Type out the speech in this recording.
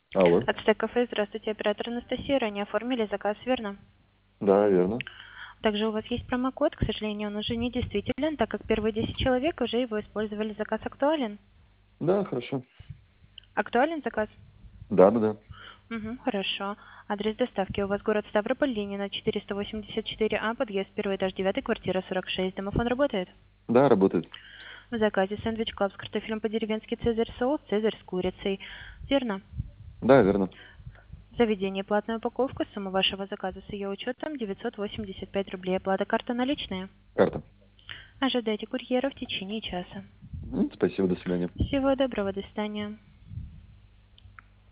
Алло. От Стек Кафе, здравствуйте, оператор Анастасия. Ранее оформили заказ, верно? Да, верно. Также у вас есть промокод, к сожалению, он уже не действителен, так как первые 10 человек уже его использовали. Заказ актуален? Да, хорошо. Актуален заказ? Да, да, да. Угу, хорошо. Адрес доставки у вас город Ставрополь, Ленина, 484А, подъезд, первый этаж, 9, квартира 46. Домофон работает? Да, работает. В заказе сэндвич клаб с картофелем по-деревенски, цезарь соус, цезарь с курицей. Верно? Да, верно. Заведение, платная упаковка, сумма вашего заказа с ее учетом 985 рублей. Оплата карта наличная. Карта. Ожидайте курьера в течение часа. Спасибо, до свидания. Всего доброго, до свидания.